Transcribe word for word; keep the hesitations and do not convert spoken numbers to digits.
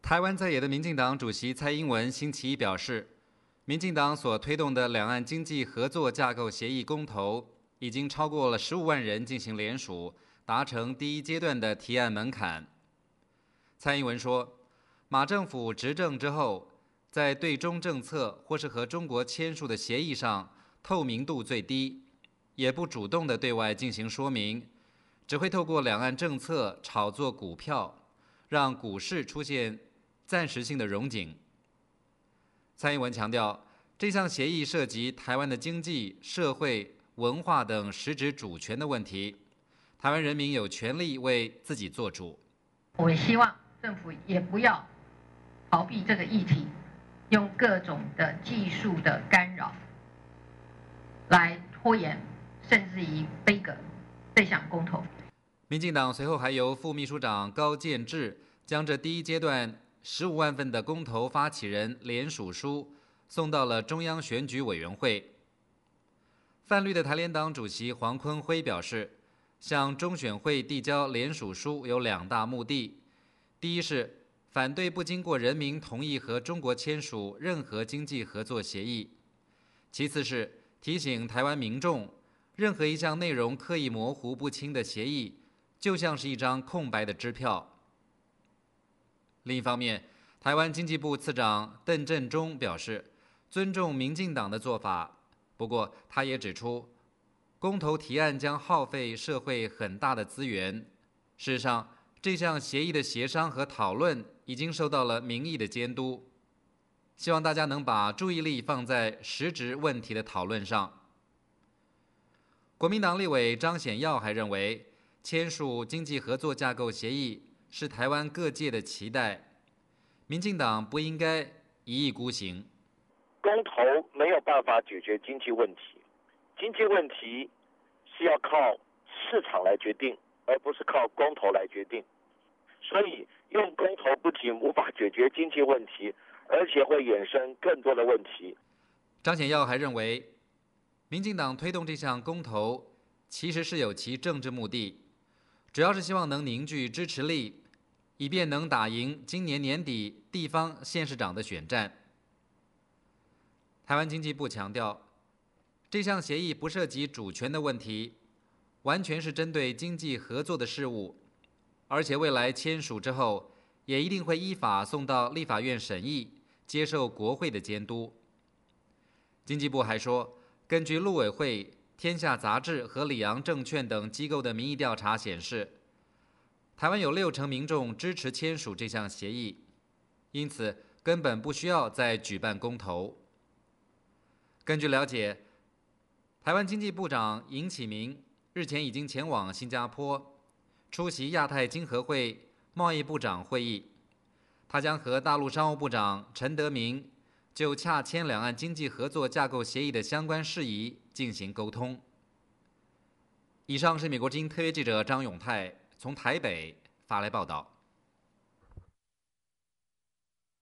台湾在野的民进党主席蔡英文星期一表示，民进党所推动的两岸经济合作架构协议公投，已经超过了十五万人进行联署，达成第一阶段的提案门槛。蔡英文说，马政府执政之后，在对中政策或是和中国签署的协议上，透明度最低，也不主动地对外进行说明，只会透过两岸政策炒作股票，让股市出现暂时性的荣景。蔡英文强调，这项协议涉及台湾的经济、社会、文化等实质主权的问题，台湾人民有权利为自己做主。 我也希望政府也不要逃避这个议题，用各种的技术的干扰来拖延，甚至于背革这项公投。 民进党随后还由副秘书长高建志将这第一阶段十五万份的公投发起人联署书送到了中央选举委员会。泛绿的台联党主席黄坤辉表示，向中选会递交联署书有两大目的：第一是反对不经过人民同意和中国签署任何经济合作协议；其次是提醒台湾民众，任何一项内容刻意模糊不清的协议，就像是一张空白的支票。另一方面，台湾经济部次长邓振中表示，尊重民进党的做法，不过他也指出，公投提案将耗费社会很大的资源。事实上，这项协议的协商和讨论已经受到了民意的监督，希望大家能把注意力放在实质问题的讨论上。国民党立委张显耀还认为，签署经济合作架构协议是台湾各界的期待，民进党不应该一意孤行。 公投没有办法解决经济问题，经济问题是要靠市场来决定，而不是靠公投来决定。所以用公投不仅无法解决经济问题，而且会衍生更多的问题。 张显耀还认为，民进党推动这项公投其实是有其政治目的，主要是希望能凝聚支持力，以便能打赢今年年底地方县市长的选战。台湾经济部强调，这项协议不涉及主权的问题，完全是针对经济合作的事务，而且未来签署之后，也一定会依法送到立法院审议，接受国会的监督。经济部还说，根据陆委会、天下杂志和里昂证券等机构的民意调查显示，台湾有六成民众支持签署这项协议，因此根本不需要再举办公投。根据了解，台湾经济部长尹启明日前已经前往新加坡出席亚太经合会贸易部长会议，他将和大陆商务部长陈德明就洽签两岸经济合作架构协议的相关事宜进行沟通。以上是美国之音特约记者张永泰从台北发来报道。